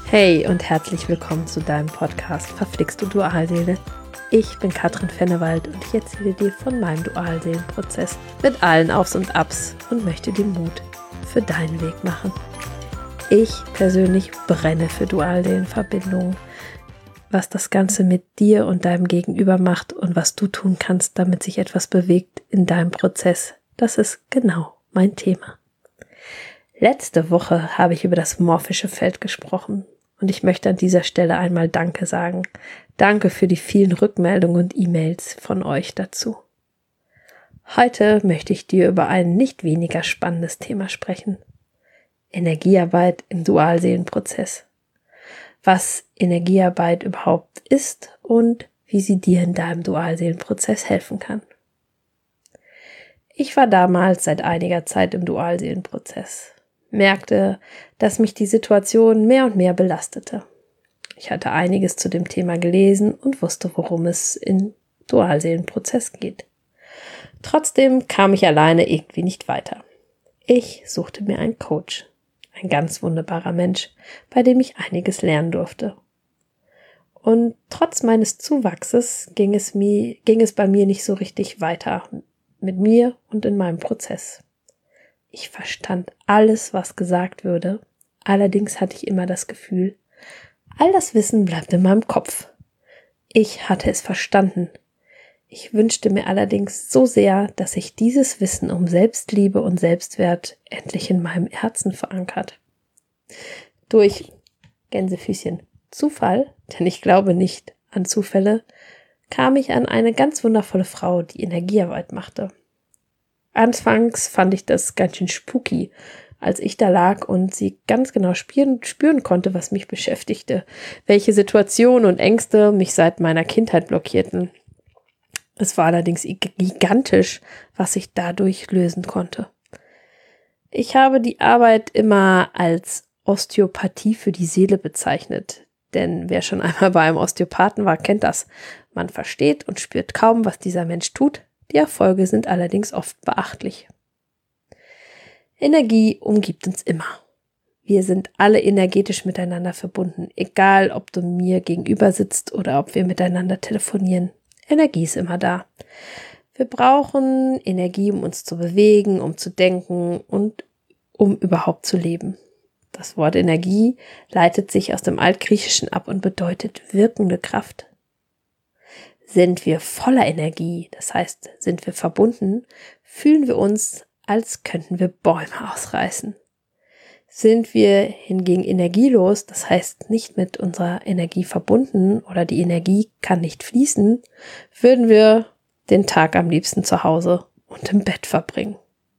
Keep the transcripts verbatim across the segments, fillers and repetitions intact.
Hey und herzlich willkommen zu deinem Podcast Verflixt du Dualseele. Ich bin Katrin Fennewald und ich erzähle dir von meinem Dualseelenprozess mit allen Aufs und Abs und möchte dir Mut für deinen Weg machen. Ich persönlich brenne für Dualseelenverbindungen, was das Ganze mit dir und deinem Gegenüber macht und was du tun kannst, damit sich etwas bewegt in deinem Prozess. Das ist genau mein Thema. Letzte Woche habe ich über das morphische Feld gesprochen. Und ich möchte an dieser Stelle einmal Danke sagen. Danke für die vielen Rückmeldungen und E-Mails von euch dazu. Heute möchte ich dir über ein nicht weniger spannendes Thema sprechen. Energiearbeit im Dualseelenprozess. Was Energiearbeit überhaupt ist und wie sie dir in deinem Dualseelenprozess helfen kann. Ich war damals seit einiger Zeit im Dualseelenprozess. Merkte, dass mich die Situation mehr und mehr belastete. Ich hatte einiges zu dem Thema gelesen und wusste, worum es im Dualseelenprozess geht. Trotzdem kam ich alleine irgendwie nicht weiter. Ich suchte mir einen Coach, ein ganz wunderbarer Mensch, bei dem ich einiges lernen durfte. Und trotz meines Zuwachses ging es mir, ging es bei mir nicht so richtig weiter mit mir und in meinem Prozess. Ich verstand alles, was gesagt würde, allerdings hatte ich immer das Gefühl, all das Wissen bleibt in meinem Kopf. Ich hatte es verstanden. Ich wünschte mir allerdings so sehr, dass sich dieses Wissen um Selbstliebe und Selbstwert endlich in meinem Herzen verankert. Durch Gänsefüßchen Zufall, denn ich glaube nicht an Zufälle, kam ich an eine ganz wundervolle Frau, die Energiearbeit machte. Anfangs fand ich das ganz schön spooky, als ich da lag und sie ganz genau spüren, spüren konnte, was mich beschäftigte, welche Situationen und Ängste mich seit meiner Kindheit blockierten. Es war allerdings gigantisch, was ich dadurch lösen konnte. Ich habe die Arbeit immer als Osteopathie für die Seele bezeichnet, denn wer schon einmal bei einem Osteopathen war, kennt das. Man versteht und spürt kaum, was dieser Mensch tut. Die Erfolge sind allerdings oft beachtlich. Energie umgibt uns immer. Wir sind alle energetisch miteinander verbunden, egal ob du mir gegenüber sitzt oder ob wir miteinander telefonieren. Energie ist immer da. Wir brauchen Energie, um uns zu bewegen, um zu denken und um überhaupt zu leben. Das Wort Energie leitet sich aus dem Altgriechischen ab und bedeutet wirkende Kraft. Sind wir voller Energie, das heißt, sind wir verbunden, fühlen wir uns, als könnten wir Bäume ausreißen. Sind wir hingegen energielos, das heißt nicht mit unserer Energie verbunden oder die Energie kann nicht fließen, würden wir den Tag am liebsten zu Hause und im Bett verbringen.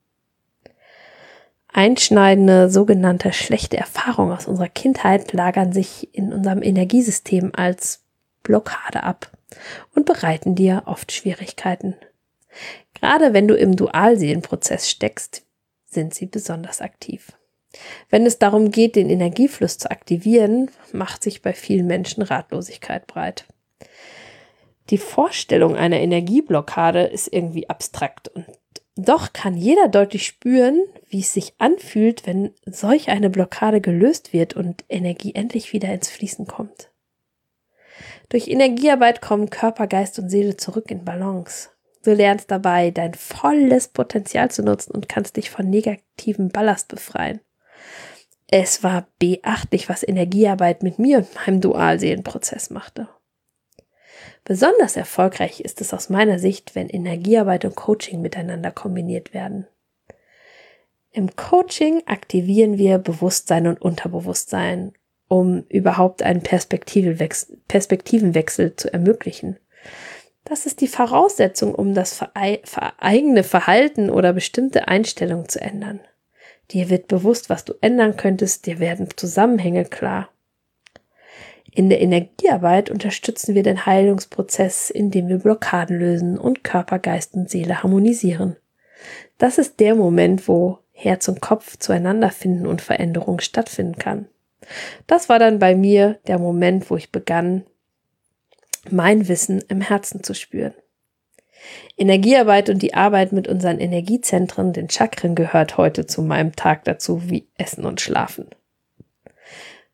Einschneidende, sogenannte schlechte Erfahrungen aus unserer Kindheit lagern sich in unserem Energiesystem als Blockade ab und bereiten dir oft Schwierigkeiten. Gerade wenn du im Dualseelenprozess steckst, sind sie besonders aktiv. Wenn es darum geht, den Energiefluss zu aktivieren, macht sich bei vielen Menschen Ratlosigkeit breit. Die Vorstellung einer Energieblockade ist irgendwie abstrakt und doch kann jeder deutlich spüren, wie es sich anfühlt, wenn solch eine Blockade gelöst wird und Energie endlich wieder ins Fließen kommt. Durch Energiearbeit kommen Körper, Geist und Seele zurück in Balance. Du lernst dabei, dein volles Potenzial zu nutzen und kannst dich von negativem Ballast befreien. Es war beachtlich, was Energiearbeit mit mir und meinem Dualseelenprozess machte. Besonders erfolgreich ist es aus meiner Sicht, wenn Energiearbeit und Coaching miteinander kombiniert werden. Im Coaching aktivieren wir Bewusstsein und Unterbewusstsein, um überhaupt einen Perspektivenwechsel, Perspektivenwechsel zu ermöglichen. Das ist die Voraussetzung, um das eigene Verhalten oder bestimmte Einstellungen zu ändern. Dir wird bewusst, was du ändern könntest, dir werden Zusammenhänge klar. In der Energiearbeit unterstützen wir den Heilungsprozess, indem wir Blockaden lösen und Körper, Geist und Seele harmonisieren. Das ist der Moment, wo Herz und Kopf zueinander finden und Veränderung stattfinden kann. Das war dann bei mir der Moment, wo ich begann, mein Wissen im Herzen zu spüren. Energiearbeit und die Arbeit mit unseren Energiezentren, den Chakren, gehört heute zu meinem Tag dazu wie Essen und Schlafen.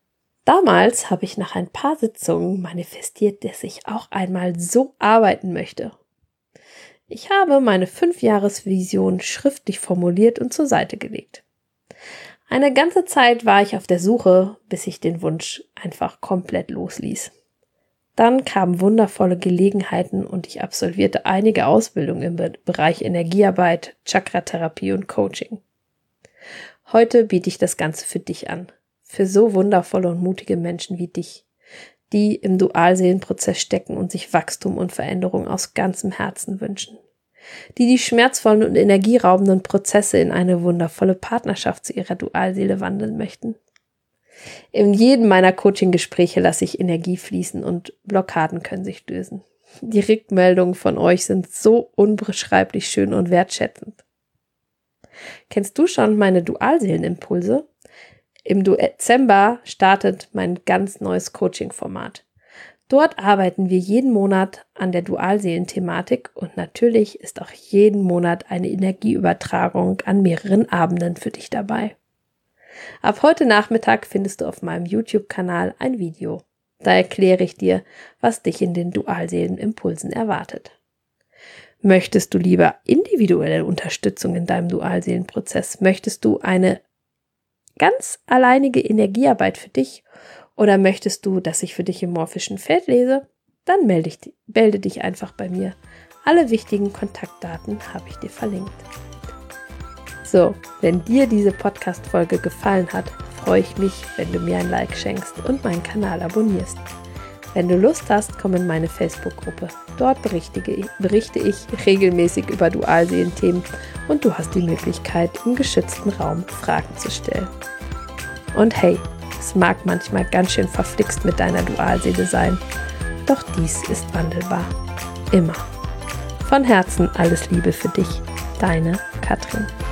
Damals habe ich nach ein paar Sitzungen manifestiert, dass ich auch einmal so arbeiten möchte. Ich habe meine Fünfjahresvision schriftlich formuliert und zur Seite gelegt. Eine ganze Zeit war ich auf der Suche, bis ich den Wunsch einfach komplett losließ. Dann kamen wundervolle Gelegenheiten und ich absolvierte einige Ausbildungen im Bereich Energiearbeit, Chakratherapie und Coaching. Heute biete ich das Ganze für dich an, für so wundervolle und mutige Menschen wie dich, die im Dualseelenprozess stecken und sich Wachstum und Veränderung aus ganzem Herzen wünschen, die die schmerzvollen und energieraubenden Prozesse in eine wundervolle Partnerschaft zu ihrer Dualseele wandeln möchten. In jedem meiner Coaching-Gespräche lasse ich Energie fließen und Blockaden können sich lösen. Die Rückmeldungen von euch sind so unbeschreiblich schön und wertschätzend. Kennst du schon meine Dualseelenimpulse? Im Dezember startet mein ganz neues Coaching-Format. Dort arbeiten wir jeden Monat an der Dualseelen-Thematik und natürlich ist auch jeden Monat eine Energieübertragung an mehreren Abenden für dich dabei. Ab heute Nachmittag findest du auf meinem YouTube-Kanal ein Video. Da erkläre ich dir, was dich in den Dualseelenimpulsen erwartet. Möchtest du lieber individuelle Unterstützung in deinem Dualseelenprozess? Möchtest du eine ganz alleinige Energiearbeit für dich oder möchtest du, dass ich für dich im morphischen Feld lese? Dann melde, ich, melde dich einfach bei mir. Alle wichtigen Kontaktdaten habe ich dir verlinkt. So, wenn dir diese Podcast-Folge gefallen hat, freue ich mich, wenn du mir ein Like schenkst und meinen Kanal abonnierst. Wenn du Lust hast, komm in meine Facebook-Gruppe. Dort berichte ich, berichte ich regelmäßig über Dualseelen-Themen und du hast die Möglichkeit, im geschützten Raum Fragen zu stellen. Und hey, es mag manchmal ganz schön verflixt mit deiner Dualseele sein, doch dies ist wandelbar. Immer. Von Herzen alles Liebe für dich, deine Katrin.